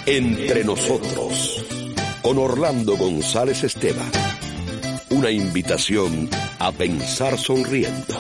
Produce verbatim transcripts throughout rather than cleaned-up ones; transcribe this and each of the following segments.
Entre nosotros, con Orlando González Esteban. Una invitación a pensar sonriendo.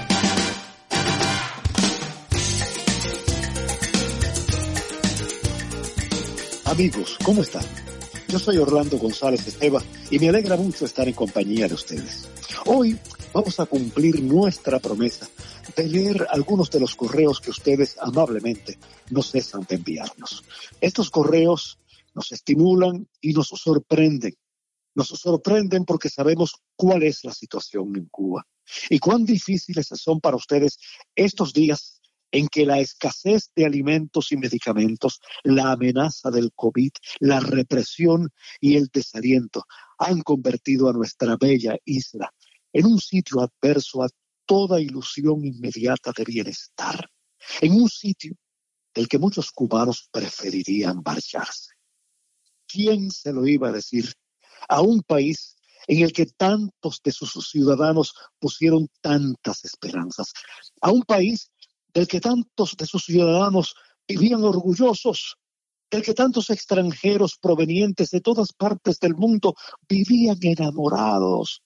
Amigos, ¿cómo están? Yo soy Orlando González Esteban y me alegra mucho estar en compañía de ustedes. Hoy vamos a cumplir nuestra promesa de leer algunos de los correos que ustedes amablemente nos cesan de enviarnos. Estos correos nos estimulan y nos sorprenden. Nos sorprenden porque sabemos cuál es la situación en Cuba y cuán difíciles son para ustedes estos días en que la escasez de alimentos y medicamentos, la amenaza del COVID, la represión y el desaliento han convertido a nuestra bella isla en un sitio adverso a toda ilusión inmediata de bienestar, en un sitio del que muchos cubanos preferirían marcharse. ¿Quién se lo iba a decir a un país en el que tantos de sus ciudadanos pusieron tantas esperanzas, a un país del que tantos de sus ciudadanos vivían orgullosos, del que tantos extranjeros provenientes de todas partes del mundo vivían enamorados,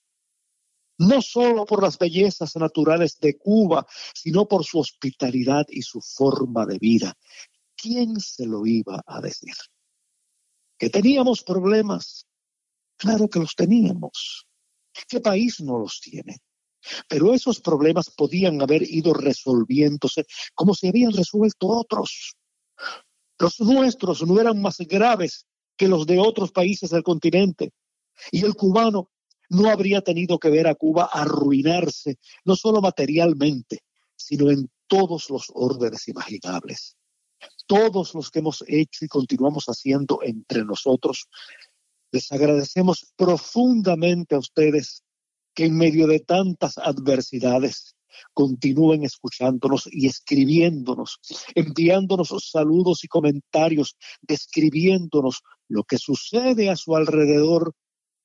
no solo por las bellezas naturales de Cuba, sino por su hospitalidad y su forma de vida? ¿Quién se lo iba a decir? ¿Que teníamos problemas? Claro que los teníamos. ¿Qué país no los tiene? Pero esos problemas podían haber ido resolviéndose como se habían resuelto otros. Los nuestros no eran más graves que los de otros países del continente. Y el cubano no habría tenido que ver a Cuba arruinarse, no solo materialmente, sino en todos los órdenes imaginables. Todos los que hemos hecho y continuamos haciendo entre nosotros, les agradecemos profundamente a ustedes que en medio de tantas adversidades continúen escuchándonos y escribiéndonos, enviándonos saludos y comentarios, describiéndonos lo que sucede a su alrededor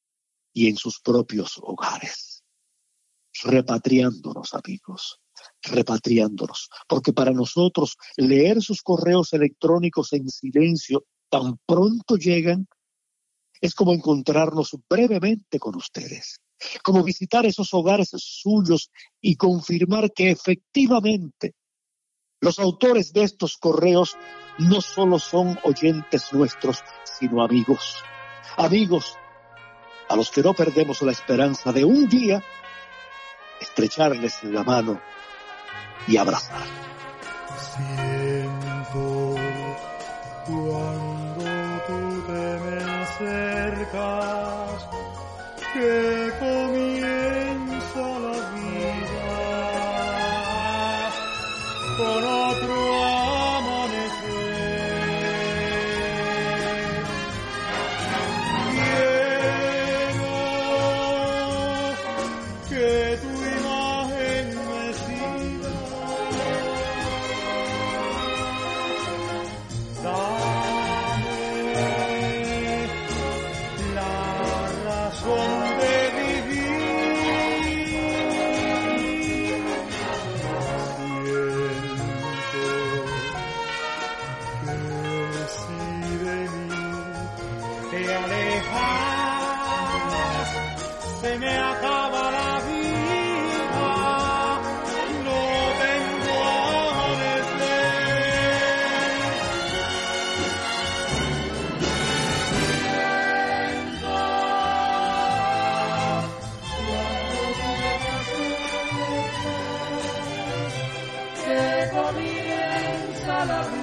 y en sus propios hogares. Repatriándonos, amigos, repatriándonos, porque para nosotros leer sus correos electrónicos en silencio tan pronto llegan es como encontrarnos brevemente con ustedes, como visitar esos hogares suyos y confirmar que efectivamente los autores de estos correos no solo son oyentes nuestros, sino amigos. Amigos a los que no perdemos la esperanza de un día estrecharles la mano y abrazar. Siento cuando tú te me acercas que comienza la vida con otro amanecer. Quiero que tu imagen me siga. Dame la razón se me acaba la vida, no vengo a deseo. Que comienza la vida.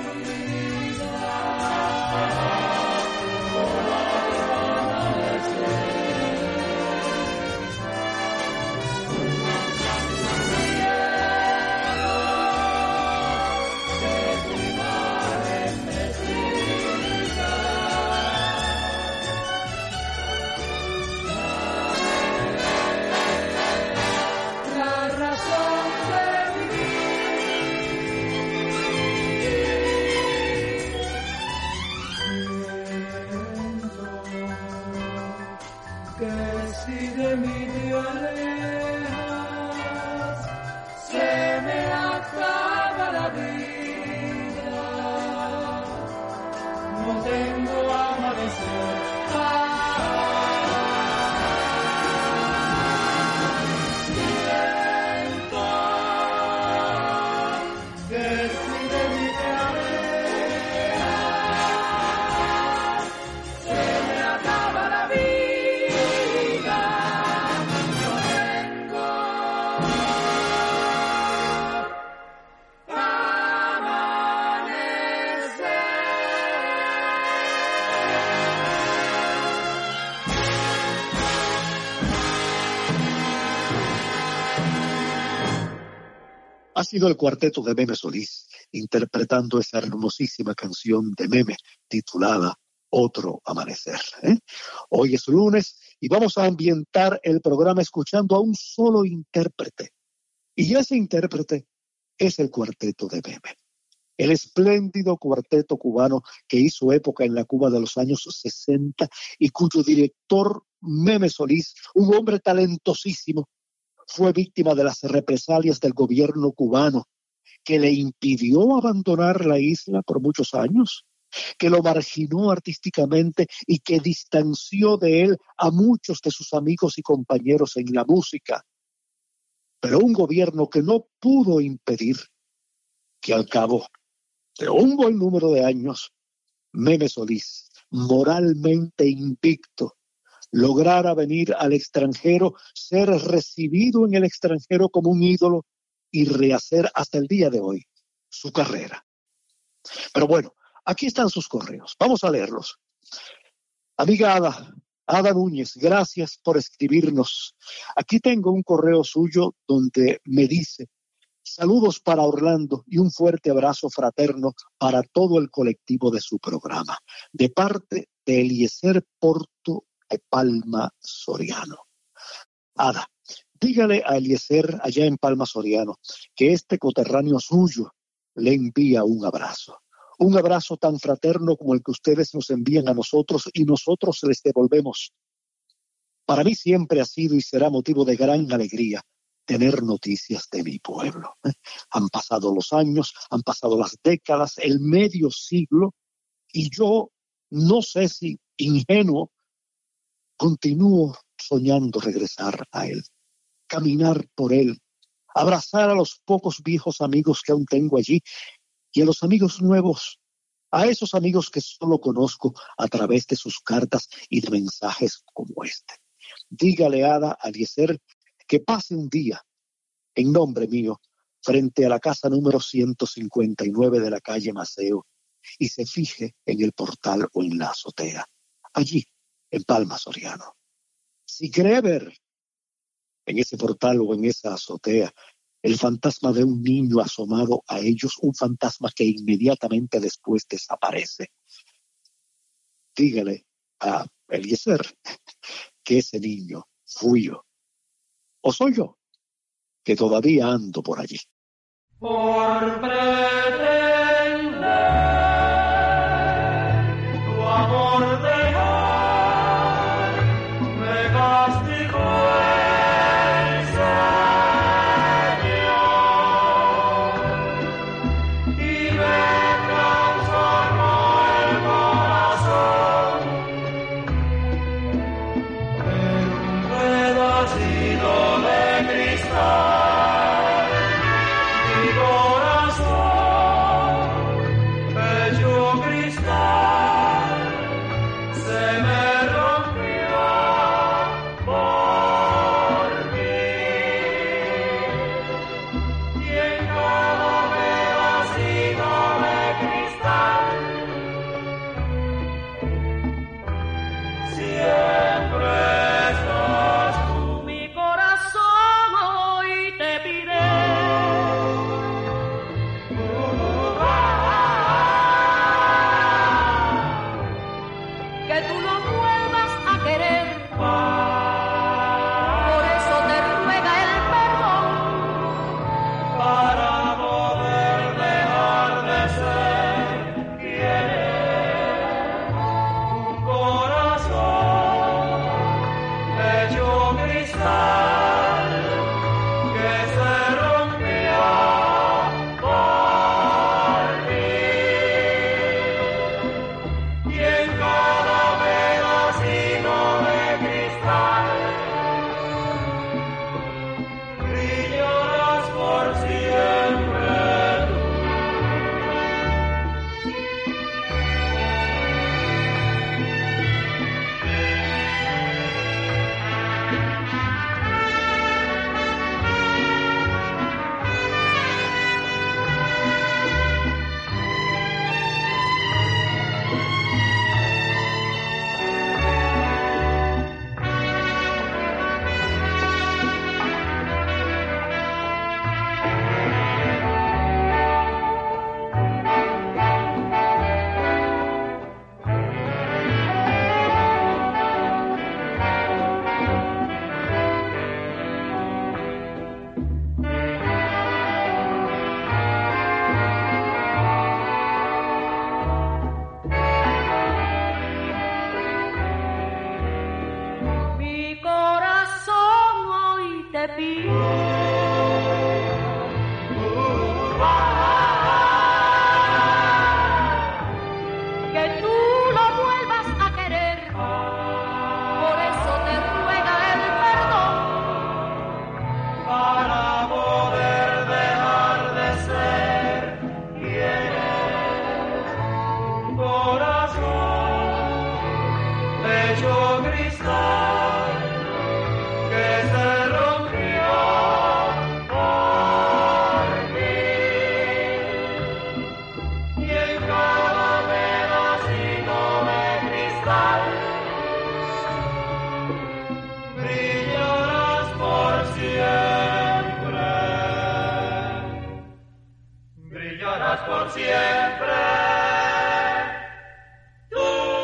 La razón de vivir Ha sido el cuarteto de Meme Solís, interpretando esa hermosísima canción de Meme titulada Otro Amanecer. ¿eh? Hoy es lunes y vamos a ambientar el programa escuchando a un solo intérprete. Y ese intérprete es el cuarteto de Meme. El espléndido cuarteto cubano que hizo época en la Cuba de los años sesenta y cuyo director Meme Solís, un hombre talentosísimo, fue víctima de las represalias del gobierno cubano que le impidió abandonar la isla por muchos años, que lo marginó artísticamente y que distanció de él a muchos de sus amigos y compañeros en la música. Pero un gobierno que no pudo impedir que al cabo de un buen número de años, Meme Solís, moralmente invicto, lograra venir al extranjero, ser recibido en el extranjero como un ídolo y rehacer hasta el día de hoy su carrera. Pero bueno, aquí están sus correos. Vamos a leerlos. Amiga Ada, Ada Núñez, gracias por escribirnos. Aquí tengo un correo suyo donde me dice: saludos para Orlando y un fuerte abrazo fraterno para todo el colectivo de su programa, de parte de Eliezer Porto de Palma Soriano. Ada, dígale a Eliezer allá en Palma Soriano que este coterráneo suyo le envía un abrazo. Un abrazo tan fraterno como el que ustedes nos envían a nosotros y nosotros les devolvemos. Para mí siempre ha sido y será motivo de gran alegría tener noticias de mi pueblo. ¿eh? Han pasado los años, han pasado las décadas, el medio siglo, y yo no sé si ingenuo continúo soñando regresar a él, caminar por él, abrazar a los pocos viejos amigos que aún tengo allí y a los amigos nuevos, a esos amigos que solo conozco a través de sus cartas y de mensajes como este. Dígale, Ada, a Eliezer que pase un día en nombre mío frente a la casa número ciento cincuenta y nueve de la calle Maceo y se fije en el portal o en la azotea, allí en Palma Soriano. Si cree ver en ese portal o en esa azotea el fantasma de un niño asomado a ellos, un fantasma que inmediatamente después desaparece, dígale a Eliezer que ese niño fui yo. ¿O soy yo, que todavía ando por allí? Por pretender tu amor dejar, me castigó el Señor y me transformó el corazón en un pedacito de cristal. Mi corazón Por siempre, tú.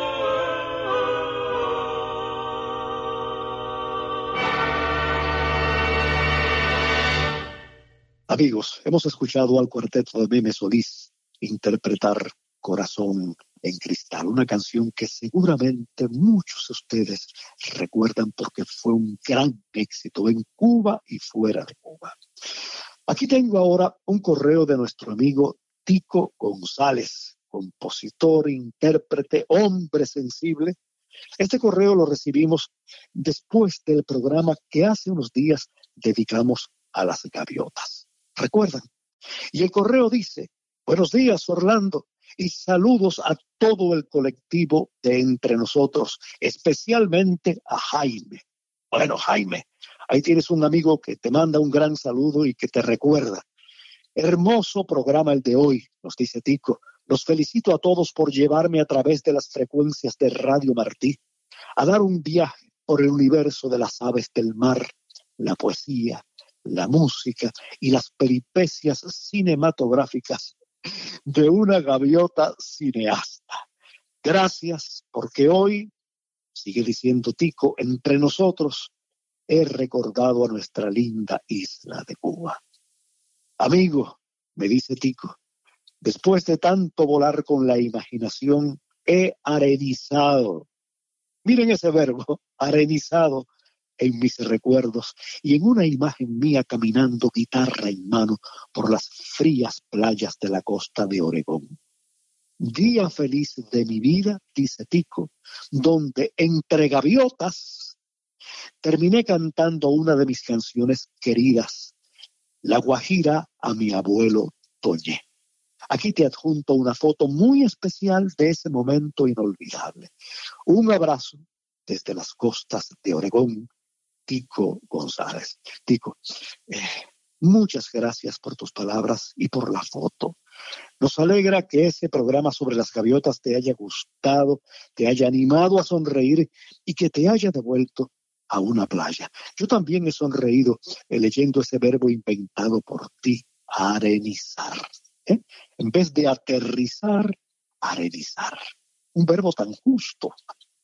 Amigos, hemos escuchado al cuarteto de Meme Solís interpretar Corazón en Cristal, una canción que seguramente muchos de ustedes recuerdan porque fue un gran éxito en Cuba y fuera de Cuba. Aquí tengo ahora un correo de nuestro amigo Tico González, compositor, intérprete, hombre sensible. Este correo lo recibimos después del programa que hace unos días dedicamos a las gaviotas. ¿Recuerdan? Y el correo dice: buenos días, Orlando, y saludos a todo el colectivo de Entre Nosotros, especialmente a Jaime. Bueno, Jaime, ahí tienes un amigo que te manda un gran saludo y que te recuerda. Hermoso programa el de hoy, nos dice Tico. Los felicito a todos por llevarme a través de las frecuencias de Radio Martí a dar un viaje por el universo de las aves del mar, la poesía, la música y las peripecias cinematográficas de una gaviota cineasta. Gracias, porque hoy, sigue diciendo Tico, entre nosotros he recordado a nuestra linda isla de Cuba. Amigo, me dice Tico, después de tanto volar con la imaginación, he arenizado. Miren ese verbo, arenizado en mis recuerdos y en una imagen mía caminando guitarra en mano por las frías playas de la costa de Oregón. Día feliz de mi vida, dice Tico, donde entre gaviotas terminé cantando una de mis canciones queridas, La Guajira a mi abuelo Toñé. Aquí te adjunto una foto muy especial de ese momento inolvidable. Un abrazo desde las costas de Oregón, Tico González. Tico, eh, muchas gracias por tus palabras y por la foto. Nos alegra que ese programa sobre las gaviotas te haya gustado, te haya animado a sonreír y que te haya devuelto a una playa. Yo también he sonreído eh, leyendo ese verbo inventado por ti, arenizar. ¿eh? En vez de aterrizar, arenizar. Un verbo tan justo.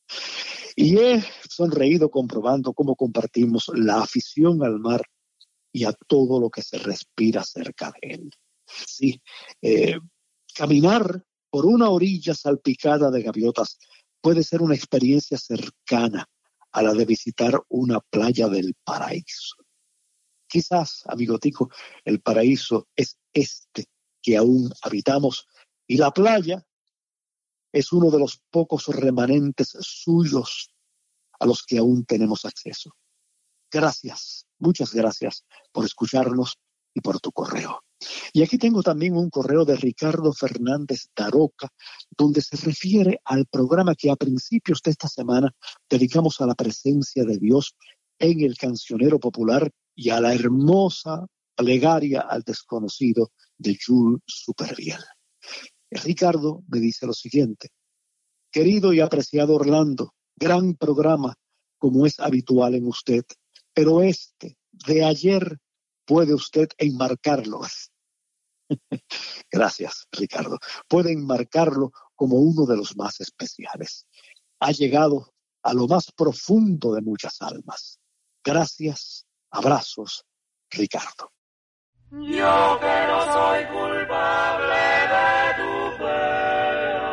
Y he sonreído comprobando cómo compartimos la afición al mar y a todo lo que se respira cerca de él. Sí, eh, caminar por una orilla salpicada de gaviotas puede ser una experiencia cercana a la de visitar una playa del paraíso. Quizás, amigo Tico, el paraíso es este que aún habitamos y la playa es uno de los pocos remanentes suyos a los que aún tenemos acceso. Gracias, muchas gracias por escucharnos y por tu correo. Y aquí tengo también un correo de Ricardo Fernández Daroca, donde se refiere al programa que a principios de esta semana dedicamos a la presencia de Dios en el cancionero popular y a la hermosa plegaria al desconocido de Jules Supervielle. Ricardo me dice lo siguiente: querido y apreciado Orlando, gran programa como es habitual en usted, pero este de ayer puede usted enmarcarlo. Gracias, Ricardo. Puede enmarcarlo como uno de los más especiales. Ha llegado a lo más profundo de muchas almas. Gracias, abrazos, Ricardo. Yo que no soy culpable de tu pena.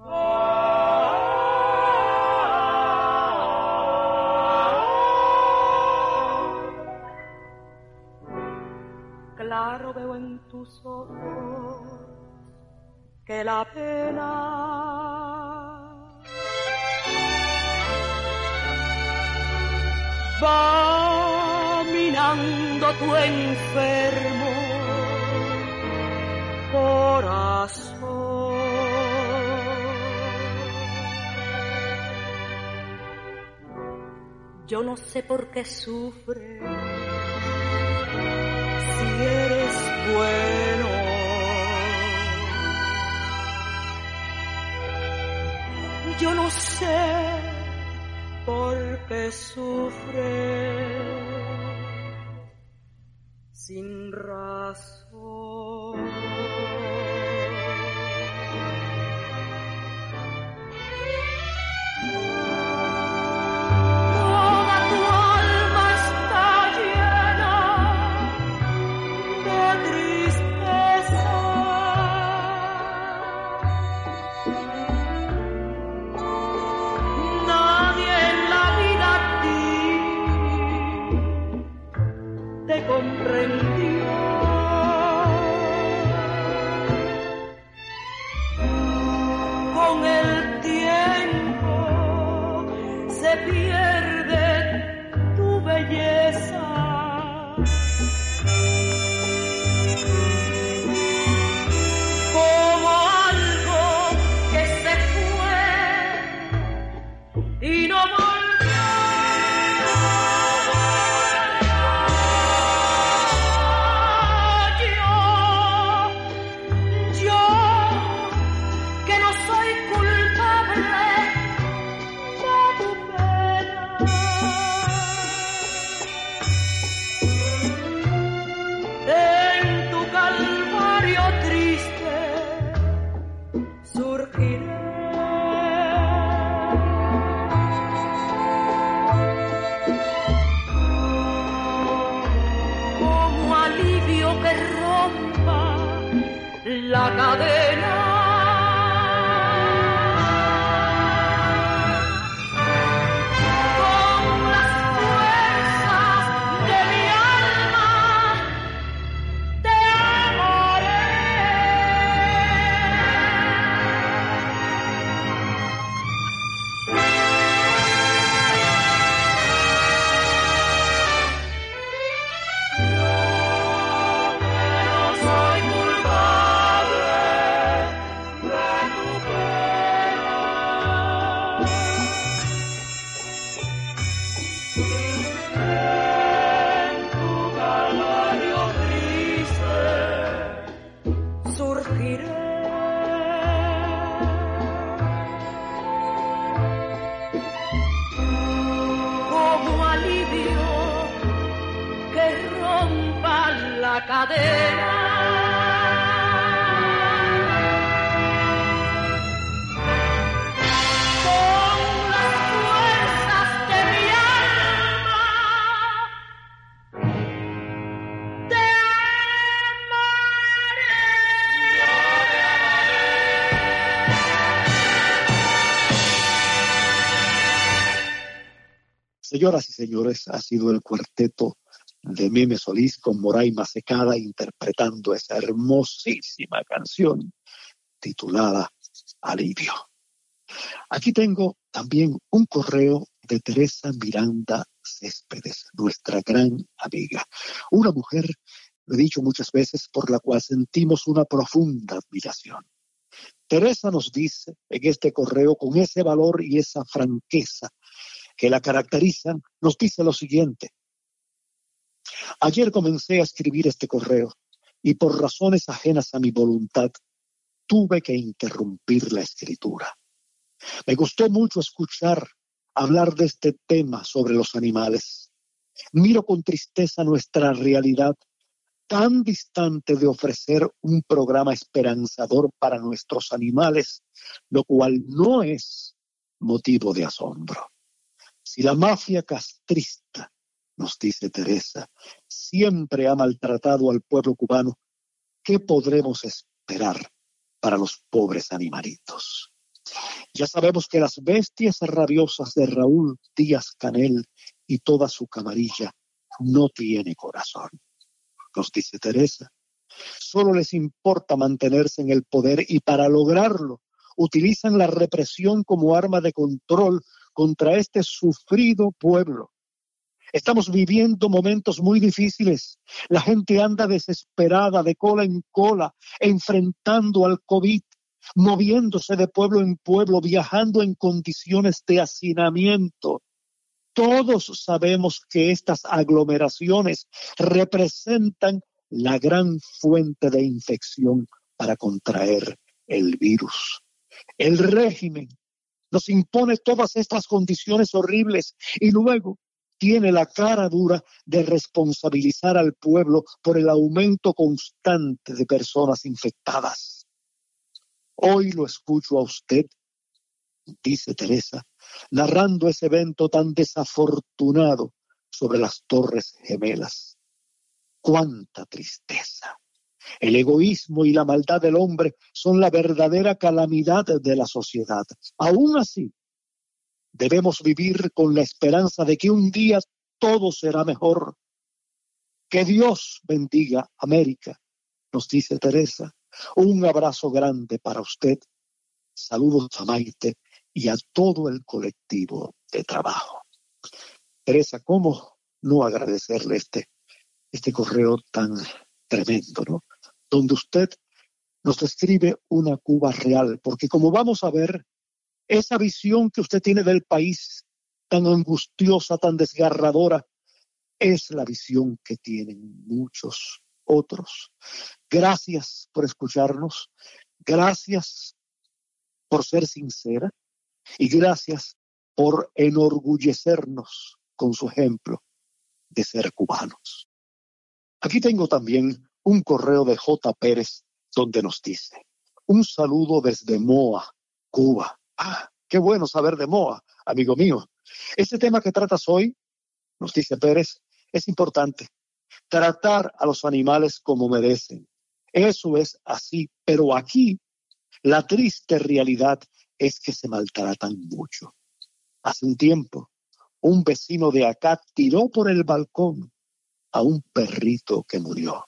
Ah, que la pena. Va minando tu enfermo corazón. Yo no sé por qué sufres si eres bueno. Yo no sé por qué sufres sin razón. Comprendió. Con el tiempo se pierde tu belleza. Como algo que se fue y no volvió. La cadena con las fuerzas de mi alma te amaré. La cadena con las fuerzas de mi alma te amaré. Señoras y señores, ha sido el cuarteto de Meme Solís con Moraima Secada interpretando esa hermosísima canción titulada Alivio. Aquí tengo también un correo de Teresa Miranda Céspedes, nuestra gran amiga, una mujer, lo he dicho muchas veces, por la cual sentimos una profunda admiración. Teresa nos dice en este correo, con ese valor y esa franqueza que la caracterizan, nos dice lo siguiente: ayer comencé a escribir este correo y por razones ajenas a mi voluntad tuve que interrumpir la escritura. Me gustó mucho escuchar hablar de este tema sobre los animales. Miro con tristeza nuestra realidad tan distante de ofrecer un programa esperanzador para nuestros animales, lo cual no es motivo de asombro. Si la mafia castrista, nos dice Teresa, siempre ha maltratado al pueblo cubano, ¿qué podremos esperar para los pobres animalitos? Ya sabemos que las bestias rabiosas de Raúl Díaz Canel y toda su camarilla no tiene corazón, nos dice Teresa. Solo les importa mantenerse en el poder y para lograrlo utilizan la represión como arma de control contra este sufrido pueblo. Estamos viviendo momentos muy difíciles. La gente anda desesperada, de cola en cola, enfrentando al COVID, moviéndose de pueblo en pueblo, viajando en condiciones de hacinamiento. Todos sabemos que estas aglomeraciones representan la gran fuente de infección para contraer el virus. El régimen nos impone todas estas condiciones horribles y luego tiene la cara dura de responsabilizar al pueblo por el aumento constante de personas infectadas. Hoy lo escucho a usted, dice Teresa, narrando ese evento tan desafortunado sobre las Torres Gemelas. ¡Cuánta tristeza! El egoísmo y la maldad del hombre son la verdadera calamidad de la sociedad. Aún así, debemos vivir con la esperanza de que un día todo será mejor. Que Dios bendiga América, nos dice Teresa. Un abrazo grande para usted. Saludos a Maite y a todo el colectivo de trabajo. Teresa, ¿cómo no agradecerle este, este correo tan tremendo, ¿no? Donde usted nos describe una Cuba real, porque como vamos a ver, esa visión que usted tiene del país tan angustiosa, tan desgarradora, es la visión que tienen muchos otros. Gracias por escucharnos, gracias por ser sincera y gracias por enorgullecernos con su ejemplo de ser cubanos. Aquí tengo también un correo de J. Pérez donde nos dice: un saludo desde Moa, Cuba. Ah, qué bueno saber de Moa, amigo mío. Este tema que tratas hoy, nos dice Pérez, es importante. Tratar a los animales como merecen. Eso es así, pero aquí la triste realidad es que se maltratan mucho. Hace un tiempo, un vecino de acá tiró por el balcón a un perrito que murió.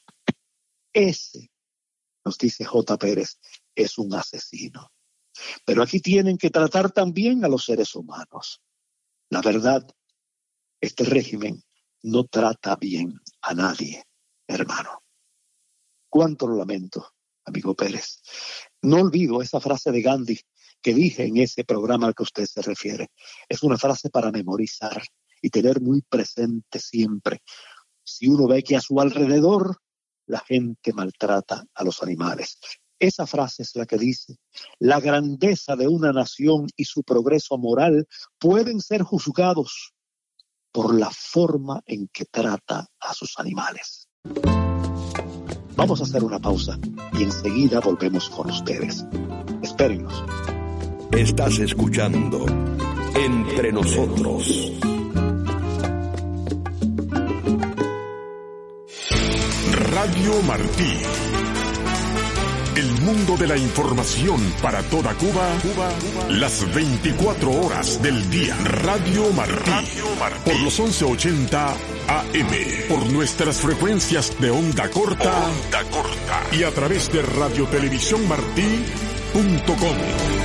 Ese, nos dice J. Pérez, es un asesino. Pero aquí tienen que tratar también a los seres humanos. La verdad, este régimen no trata bien a nadie, hermano. Cuánto lo lamento, amigo Pérez. No olvido esa frase de Gandhi que dije en ese programa al que usted se refiere. Es una frase para memorizar y tener muy presente siempre. Si uno ve que a su alrededor la gente maltrata a los animales. Esa frase es la que dice: la grandeza de una nación y su progreso moral pueden ser juzgados por la forma en que trata a sus animales. Vamos a hacer una pausa y enseguida volvemos con ustedes. Espérennos. Estás escuchando Entre Nosotros. Radio Martí. El mundo de la información para toda Cuba, Cuba, Cuba, las veinticuatro horas del día. Radio Martí. Radio Martí. Por los once ochenta A M. Por nuestras frecuencias de onda corta. Onda corta. Y a través de radio televisión martí punto com.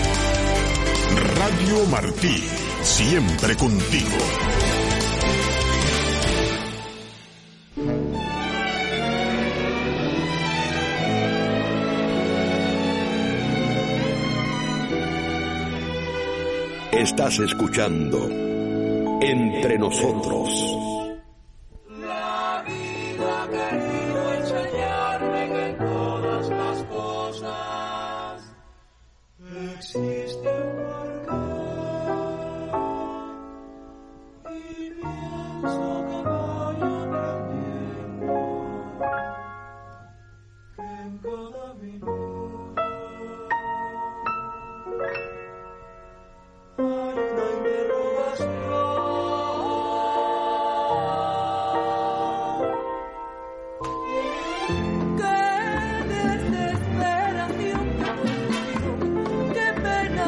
Radio Martí. Siempre contigo. Estás escuchando Entre Nosotros. La vida ha querido enseñarme que en todas las cosas existe un porqué. Y pienso que voy aprendiendo que en cada minuto hay una interrogación qué desesperación, qué confusión, qué pena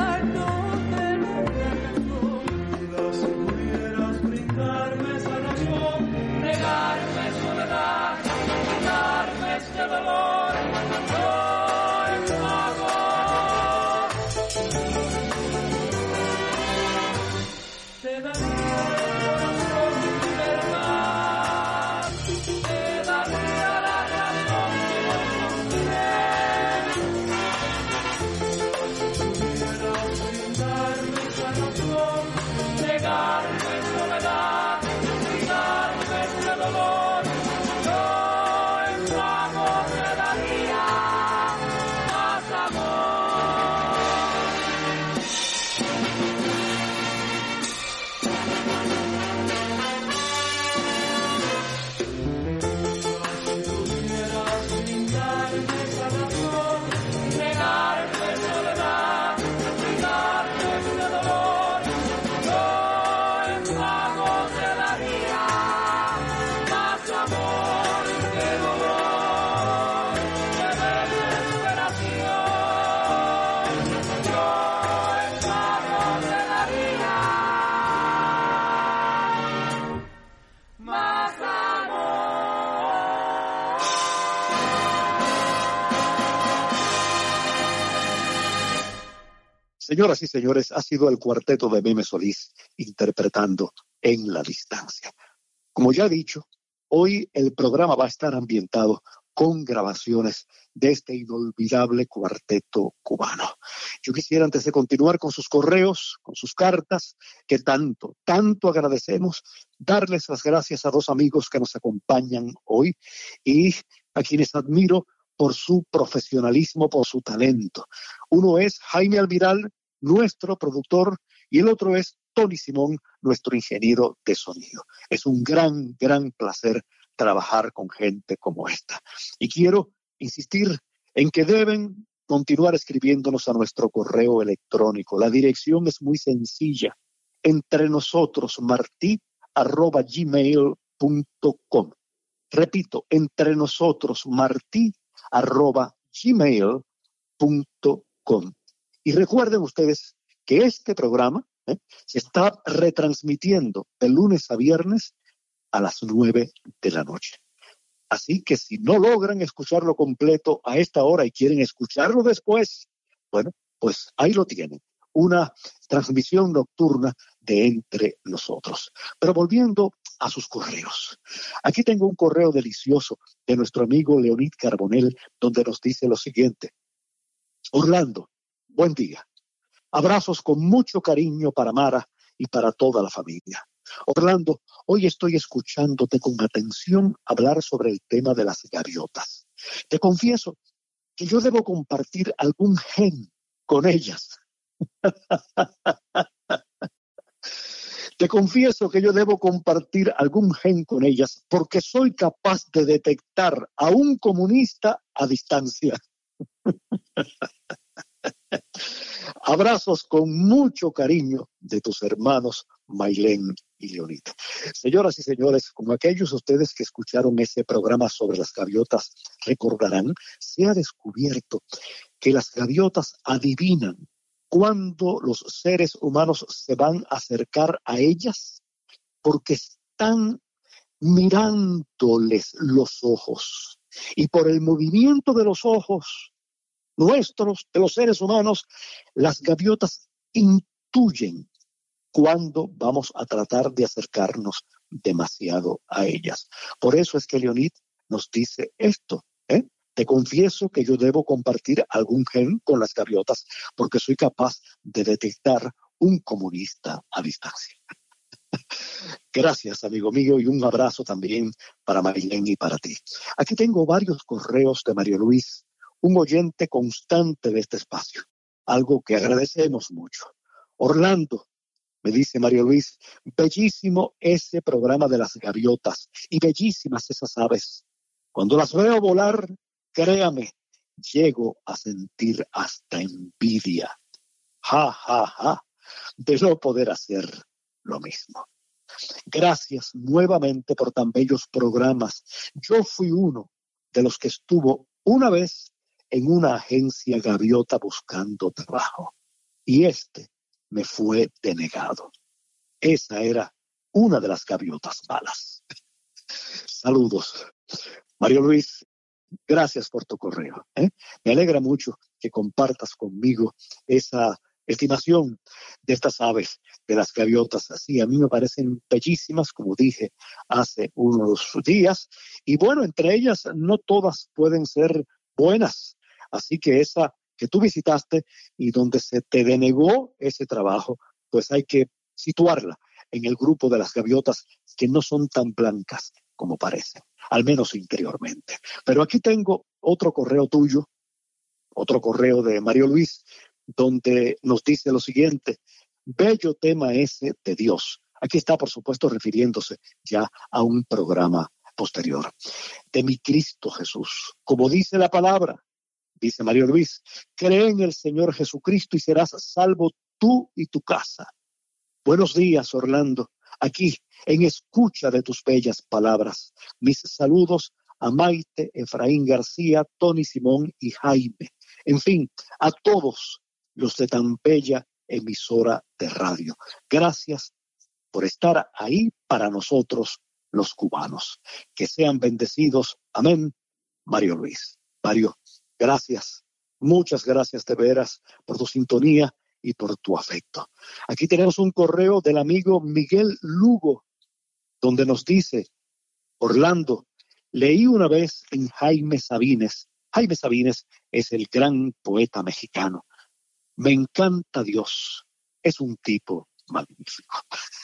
Señoras y señores, ha sido el cuarteto de Meme Solís interpretando En la Distancia. Como ya he dicho, hoy el programa va a estar ambientado con grabaciones de este inolvidable cuarteto cubano. Yo quisiera, antes de continuar con sus correos, con sus cartas, que tanto, tanto agradecemos, darles las gracias a dos amigos que nos acompañan hoy y a quienes admiro por su profesionalismo, por su talento. Uno es Jaime Almiral, nuestro productor, y el otro es Tony Simón, nuestro ingeniero de sonido. Es un gran, gran placer trabajar con gente como esta. Y quiero insistir en que deben continuar escribiéndonos a nuestro correo electrónico. La dirección es muy sencilla. Entre nosotros, martí arroba gmail punto com. Repito, entre nosotros, martí arroba gmail punto com. Y recuerden ustedes que este programa ¿eh? se está retransmitiendo de lunes a viernes a las nueve de la noche. Así que si no logran escucharlo completo a esta hora y quieren escucharlo después, bueno, pues ahí lo tienen. Una transmisión nocturna de Entre Nosotros. Pero volviendo a sus correos. Aquí tengo un correo delicioso de nuestro amigo Leonid Carbonell, donde nos dice lo siguiente. Orlando, buen día. Abrazos con mucho cariño para Mara y para toda la familia. Orlando, hoy estoy escuchándote con atención hablar sobre el tema de las gaviotas. Te confieso que yo debo compartir algún gen con ellas. Te confieso que yo debo compartir algún gen con ellas porque soy capaz de detectar a un comunista a distancia. Abrazos con mucho cariño de tus hermanos Maylén y Leonid. Señoras y señores, como aquellos de ustedes que escucharon ese programa sobre las gaviotas recordarán, se ha descubierto que las gaviotas adivinan cuándo los seres humanos se van a acercar a ellas porque están mirándoles los ojos. Y por el movimiento de los ojos nuestros, de los seres humanos, las gaviotas intuyen cuándo vamos a tratar de acercarnos demasiado a ellas. Por eso es que Leonid nos dice esto, ¿eh? Te confieso que yo debo compartir algún gen con las gaviotas porque soy capaz de detectar un comunista a distancia. Gracias, amigo mío, y un abrazo también para Marilén y para ti. Aquí tengo varios correos de Mario Luis, un oyente constante de este espacio, algo que agradecemos mucho. Orlando, me dice Mario Luis, bellísimo ese programa de las gaviotas y bellísimas esas aves. Cuando las veo volar, créame, llego a sentir hasta envidia. Ja, ja, ja, de no poder hacer lo mismo. Gracias nuevamente por tan bellos programas. Yo fui uno de los que estuvo una vez en una agencia gaviota buscando trabajo y este me fue denegado. Esa era una de las gaviotas malas. Saludos. Mario Luis, gracias por tu correo. ¿eh? Me alegra mucho que compartas conmigo esa estimación de estas aves, de las gaviotas. Así, a mí me parecen bellísimas, como dije hace unos días. Y bueno, entre ellas no todas pueden ser buenas. Así que esa que tú visitaste y donde se te denegó ese trabajo, pues hay que situarla en el grupo de las gaviotas que no son tan blancas como parecen, al menos interiormente. Pero aquí tengo otro correo tuyo, otro correo de Mario Luis, donde nos dice lo siguiente, bello tema ese de Dios. Aquí está, por supuesto, refiriéndose ya a un programa posterior. De mi Cristo Jesús, como dice la palabra, dice Mario Luis, cree en el Señor Jesucristo y serás salvo tú y tu casa. Buenos días, Orlando. Aquí, en escucha de tus bellas palabras. Mis saludos a Maite, Efraín García, Tony Simón y Jaime. En fin, a todos los de tan bella emisora de radio. Gracias por estar ahí para nosotros, los cubanos. Que sean bendecidos. Amén. Mario Luis. Mario, gracias. Muchas gracias de veras por tu sintonía y por tu afecto. Aquí tenemos un correo del amigo Miguel Lugo, donde nos dice: Orlando, leí una vez en Jaime Sabines. Jaime Sabines es el gran poeta mexicano. Me encanta Dios. Es un tipo magnífico.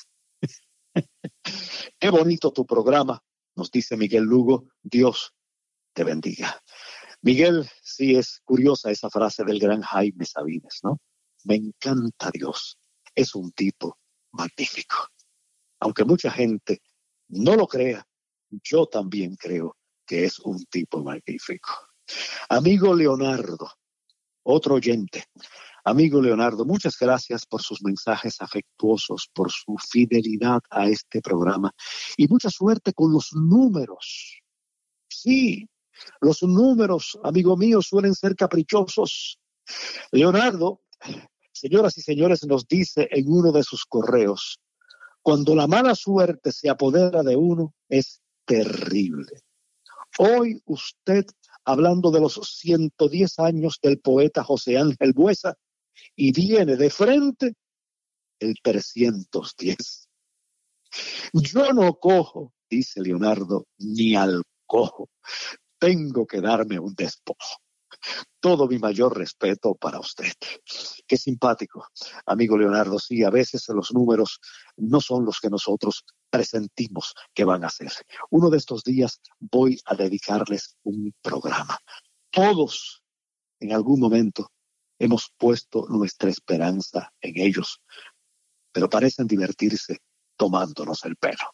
Qué bonito tu programa, nos dice Miguel Lugo. Dios te bendiga. Miguel, sí es curiosa esa frase del gran Jaime Sabines, ¿no? Me encanta Dios. Es un tipo magnífico. Aunque mucha gente no lo crea, yo también creo que es un tipo magnífico. Amigo Leonardo, otro oyente. Amigo Leonardo, muchas gracias por sus mensajes afectuosos, por su fidelidad a este programa y mucha suerte con los números. Sí, los números, amigo mío, suelen ser caprichosos. Leonardo, señoras y señores, nos dice en uno de sus correos: cuando la mala suerte se apodera de uno, es terrible. Hoy usted, hablando de los ciento diez años del poeta José Ángel Buesa, y viene de frente el trescientos diez. Yo no cojo, dice Leonardo, ni al cojo. Tengo que darme un despojo. Todo mi mayor respeto para usted. Qué simpático, amigo Leonardo. Sí, a veces los números no son los que nosotros presentimos que van a ser. Uno de estos días voy a dedicarles un programa. Todos, en algún momento, hemos puesto nuestra esperanza en ellos, pero parecen divertirse tomándonos el pelo.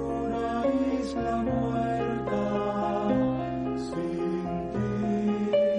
Soy una isla muerta sin ti.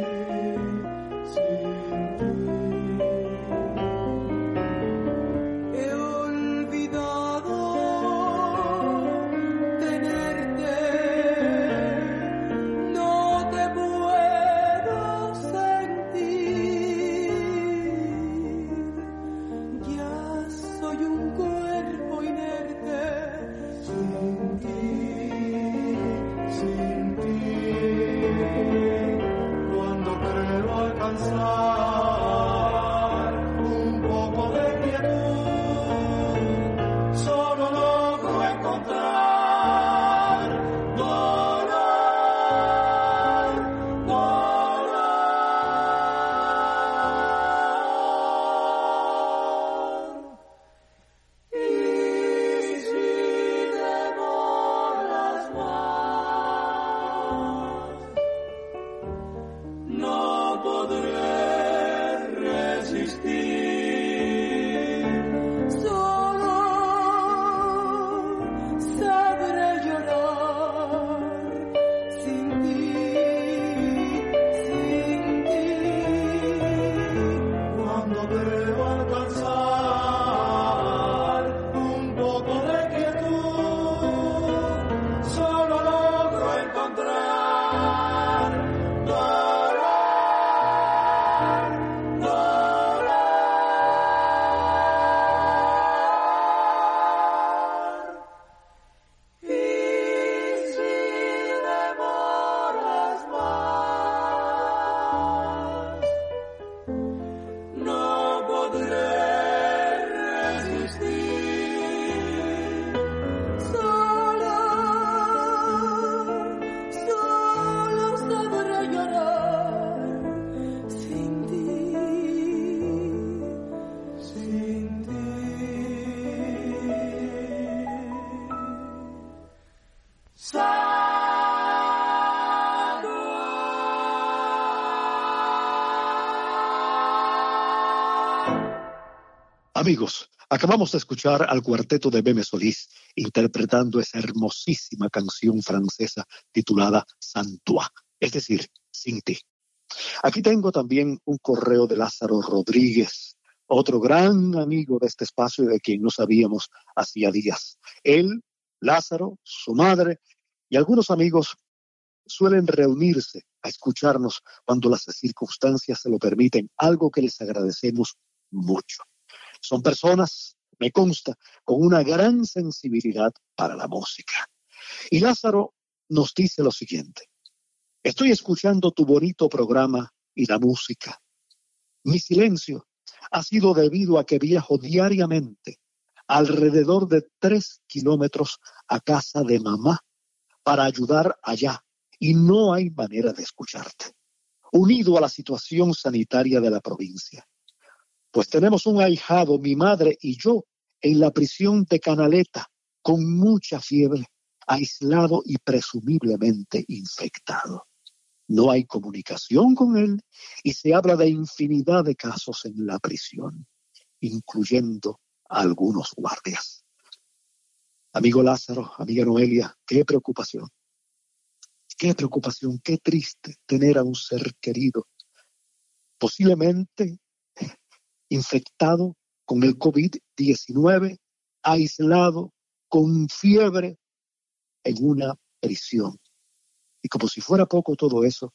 Amigos, acabamos de escuchar al cuarteto de Meme Solís interpretando esa hermosísima canción francesa titulada Sans toi, es decir, Sin ti. Aquí tengo también un correo de Lázaro Rodríguez, otro gran amigo de este espacio y de quien no sabíamos hacía días. Él, Lázaro, su madre y algunos amigos suelen reunirse a escucharnos cuando las circunstancias se lo permiten, algo que les agradecemos mucho. Son personas, me consta, con una gran sensibilidad para la música. Y Lázaro nos dice lo siguiente: estoy escuchando tu bonito programa y la música. Mi silencio ha sido debido a que viajo diariamente alrededor de tres kilómetros a casa de mamá para ayudar allá y no hay manera de escucharte, unido a la situación sanitaria de la provincia. Pues tenemos un ahijado, mi madre y yo, en la prisión de Canaleta, con mucha fiebre, aislado y presumiblemente infectado. No hay comunicación con él y se habla de infinidad de casos en la prisión, incluyendo a algunos guardias. Amigo Lázaro, amiga Noelia, qué preocupación. Qué preocupación, qué triste tener a un ser querido, posiblemente infectado con el COVID diecinueve, aislado, con fiebre, en una prisión. Y como si fuera poco todo eso,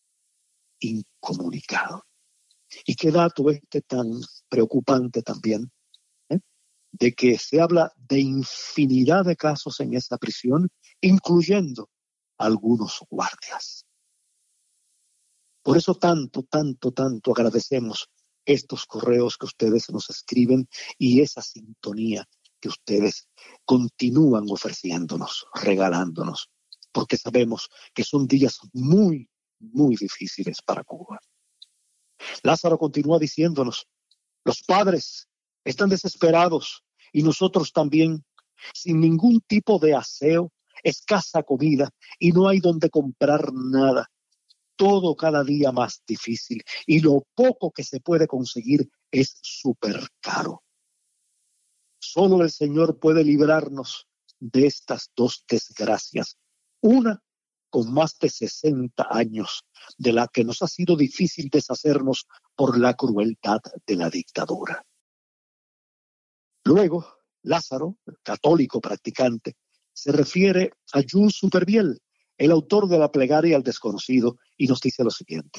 incomunicado. Y qué dato este tan preocupante también, ¿eh? de que se habla de infinidad de casos en esa prisión, incluyendo algunos guardias. Por eso tanto, tanto, tanto agradecemos estos correos que ustedes nos escriben y esa sintonía que ustedes continúan ofreciéndonos, regalándonos, porque sabemos que son días muy, muy difíciles para Cuba. Lázaro continúa diciéndonos: los padres están desesperados y nosotros también, sin ningún tipo de aseo, escasa comida y no hay donde comprar nada. Todo cada día más difícil y lo poco que se puede conseguir es súper caro. Solo el Señor puede librarnos de estas dos desgracias. Una con más de sesenta años, de la que nos ha sido difícil deshacernos por la crueldad de la dictadura. Luego, Lázaro, católico practicante, se refiere a Jules Supervielle, el autor de la plegaria al desconocido, y nos dice lo siguiente: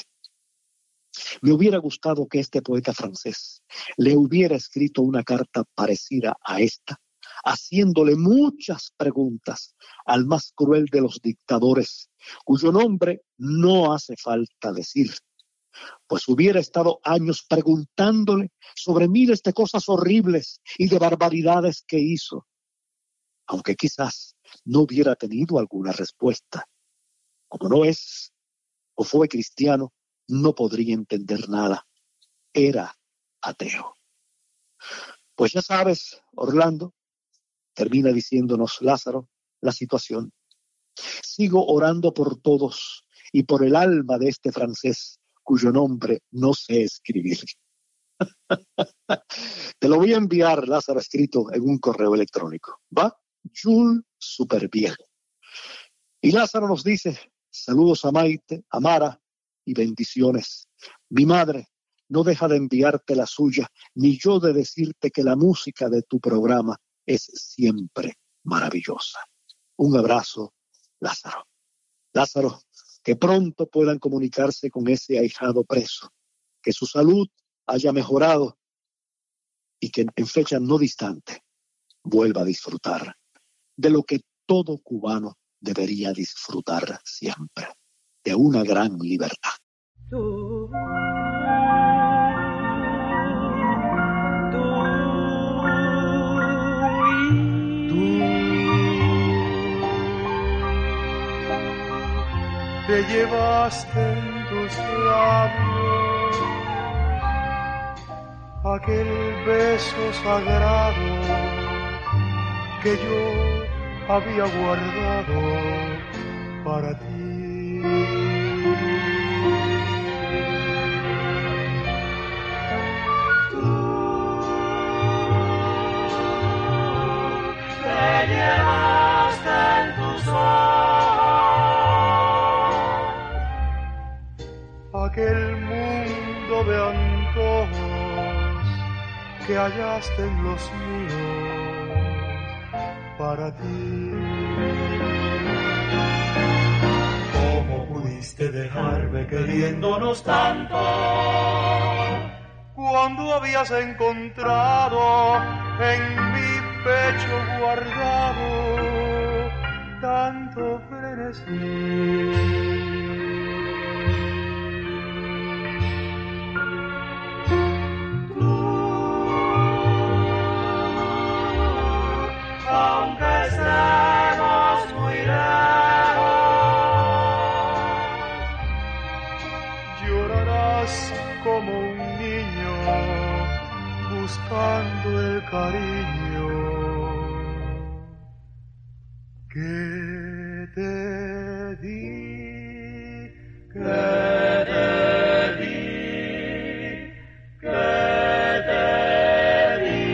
me hubiera gustado que este poeta francés le hubiera escrito una carta parecida a esta, haciéndole muchas preguntas al más cruel de los dictadores, cuyo nombre no hace falta decir, pues hubiera estado años preguntándole sobre miles de cosas horribles y de barbaridades que hizo, aunque quizás no hubiera tenido alguna respuesta. Como no es o fue cristiano, no podría entender nada. Era ateo. Pues ya sabes, Orlando, termina diciéndonos Lázaro la situación. Sigo orando por todos y por el alma de este francés cuyo nombre no sé escribir. Te lo voy a enviar, Lázaro, escrito en un correo electrónico. ¿Va? Jules Supervielle. Y Lázaro nos dice: saludos a Maite, a Mara y bendiciones. Mi madre no deja de enviarte la suya, ni yo de decirte que la música de tu programa es siempre maravillosa. Un abrazo, Lázaro. Lázaro, que pronto puedan comunicarse con ese ahijado preso, que su salud haya mejorado y que en fecha no distante vuelva a disfrutar de lo que todo cubano debería disfrutar siempre, de una gran libertad. Tú, tú te llevaste en tus labios aquel beso sagrado que yo había guardado para ti. Tú llevaste en tus ojos, aquel mundo de antojos que hallaste en los míos para ti. ¿Cómo pudiste dejarme queriéndonos tanto cuando habías encontrado en mi pecho guardado tanto frenesí? Tú, aunque estemos muy lejos, llorarás como un niño buscando el cariño que te di, que te di, que te di.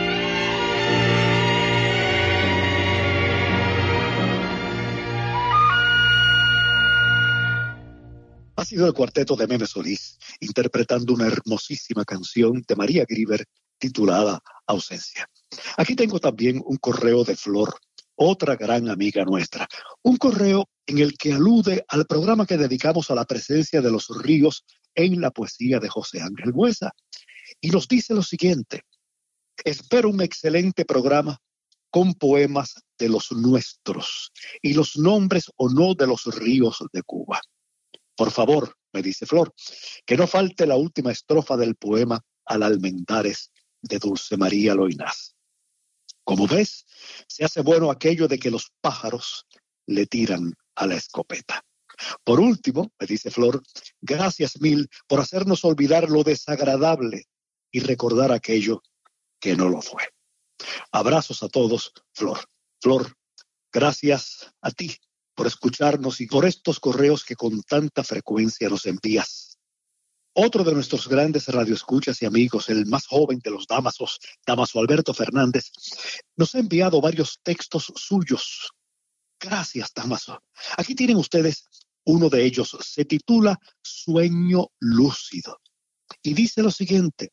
Ha sido el cuarteto de Meme Solís interpretando una hermosísima canción de María Grieber titulada Ausencia. Aquí tengo también un correo de Flor, otra gran amiga nuestra, un correo en el que alude al programa que dedicamos a la presencia de los ríos en la poesía de José Ángel Buesa, y nos dice lo siguiente: espero un excelente programa con poemas de los nuestros y los nombres o no de los ríos de Cuba. Por favor, me dice Flor, que no falte la última estrofa del poema Al Almendares de Dulce María Loinaz. Como ves, se hace bueno aquello de que los pájaros le tiran a la escopeta. Por último, me dice Flor, gracias mil por hacernos olvidar lo desagradable y recordar aquello que no lo fue. Abrazos a todos, Flor. Flor, gracias a ti por escucharnos y por estos correos que con tanta frecuencia nos envías. Otro de nuestros grandes radioescuchas y amigos, el más joven de los Damasos, Damaso Alberto Fernández, nos ha enviado varios textos suyos. Gracias, Damaso. Aquí tienen ustedes uno de ellos. Se titula Sueño Lúcido y dice lo siguiente: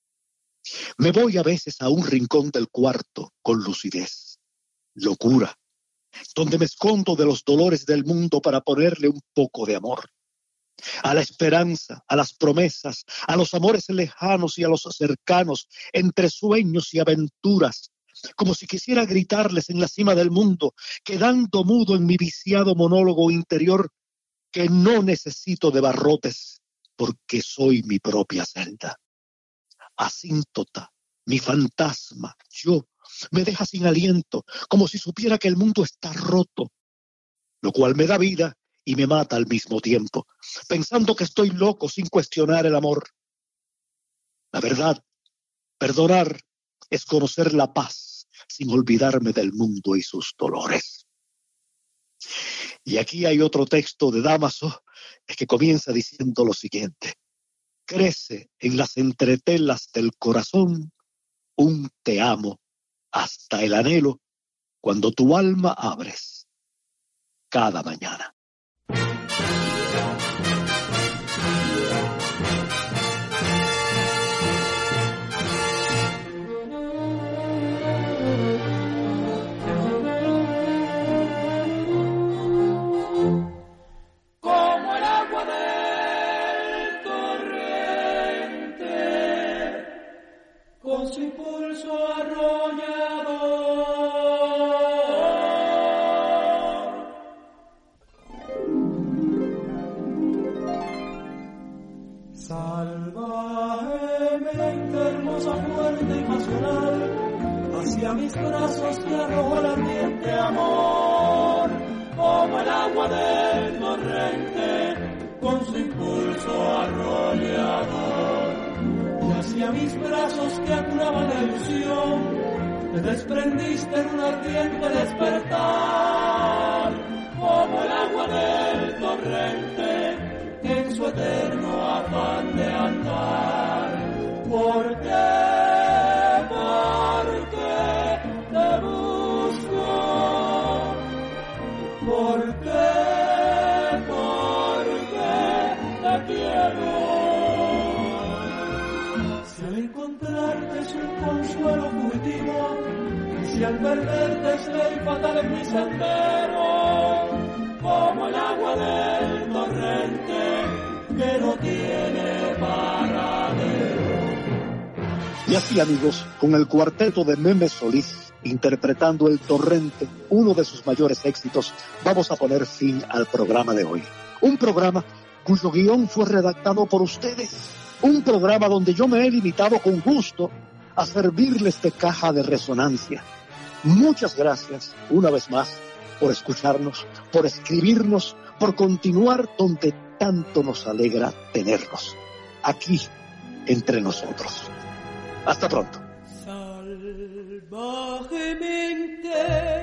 me voy a veces a un rincón del cuarto con lucidez, locura, donde me escondo de los dolores del mundo para ponerle un poco de amor. A la esperanza, a las promesas, a los amores lejanos y a los cercanos, entre sueños y aventuras, como si quisiera gritarles en la cima del mundo, quedando mudo en mi viciado monólogo interior, que no necesito de barrotes, porque soy mi propia celda. Asíntota, mi fantasma, yo, me deja sin aliento, como si supiera que el mundo está roto, lo cual me da vida y me mata al mismo tiempo, pensando que estoy loco sin cuestionar el amor. La verdad, perdonar es conocer la paz sin olvidarme del mundo y sus dolores. Y aquí hay otro texto de Dámaso que comienza diciendo lo siguiente: crece en las entretelas del corazón un te amo hasta el anhelo cuando tu alma abres cada mañana. Como el agua del torrente, con su impulso arrollador, salvajemente hermosa, fuerte y pasional, hacia mis brazos te arrojo el ardiente amor, como el agua del torrente, con su impulso arrollador. Y hacia mis brazos que acuraban la ilusión, te desprendiste en un ardiente despertar, como el agua del torrente, en su eterno afán de andar. ¿Por qué? Porque te busco si al perderte es ley fatal en mi sendero, como el agua del torrente que no tiene paradero. Y así, amigos, con el cuarteto de Meme Solís interpretando El Torrente, uno de sus mayores éxitos, vamos a poner fin al programa de hoy. Un programa cuyo guión fue redactado por ustedes. Un programa donde yo me he limitado con gusto a servirles de caja de resonancia. Muchas gracias, una vez más, por escucharnos, por escribirnos, por continuar donde tanto nos alegra tenerlos, aquí, entre nosotros. Hasta pronto. Salvajemente,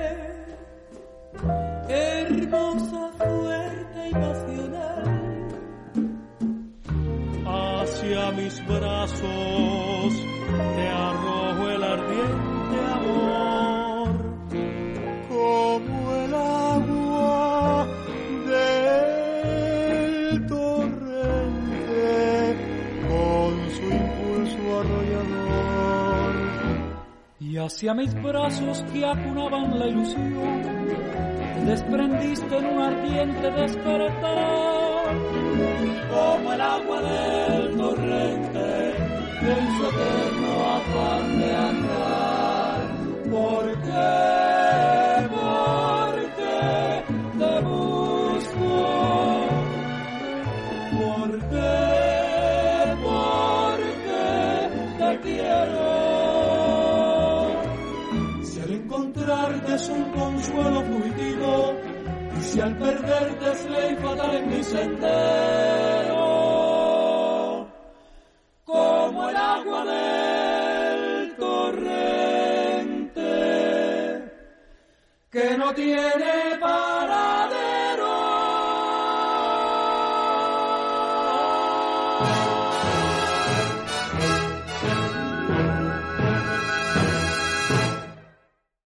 hermosa, fuerte y pasional, hacia mis brazos te arrojo el ardiente amor, como el agua del torrente con su impulso arrollador. Y hacia mis brazos que acunaban la ilusión, te desprendiste en un ardiente despertar, como el agua del torrente, en su eterno afán de andar. ¿Por qué? Porque te busco. ¿Por qué? Porque te quiero. Encontrarte es un consuelo fugitivo, y si al perderte es ley fatal en mi sendero, como el agua del torrente que no tiene